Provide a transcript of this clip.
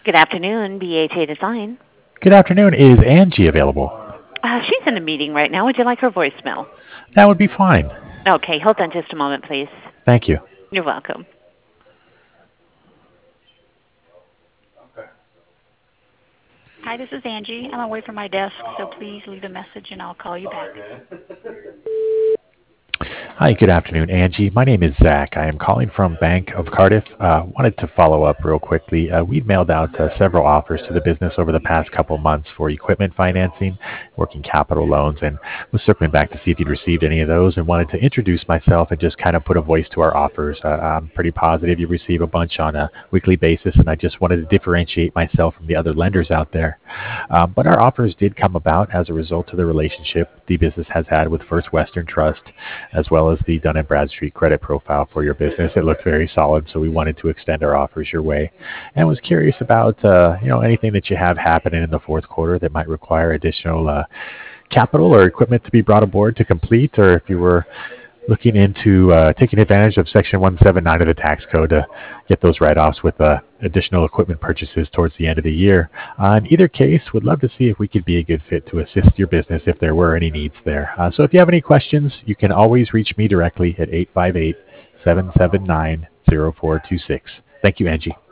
Good afternoon, BHA Design. Good afternoon. Is Angie available? She's in a meeting right now. Would you like her voicemail? That would be fine. Okay, hold on just a moment, please. Thank you. You're welcome. Hi, this is Angie. I'm away from my desk, so please leave a message and I'll call you back. Hi, good afternoon, Angie. My name is Zach. I am calling from Bank of Cardiff. Wanted to follow up real quickly. We've mailed out several offers to the business over the past couple months for equipment financing, working capital loans, and was circling back to see if you'd received any of those and wanted to introduce myself and just kind of put a voice to our offers. I'm pretty positive you receive a bunch on a weekly basis, and I just wanted to differentiate myself from the other lenders out there. But our offers did come about as a result of the relationship the business has had with First Western Trust, as well as the Dun & Bradstreet credit profile for your business. It looked very solid, so we wanted to extend our offers your way. And was curious about anything that you have happening in the fourth quarter that might require additional capital or equipment to be brought aboard to complete, or if you were looking into taking advantage of Section 179 of the tax code to get those write-offs with additional equipment purchases towards the end of the year. In either case, would love to see if we could be a good fit to assist your business if there were any needs there. So if you have any questions, you can always reach me directly at 858-779-0426. Thank you, Angie.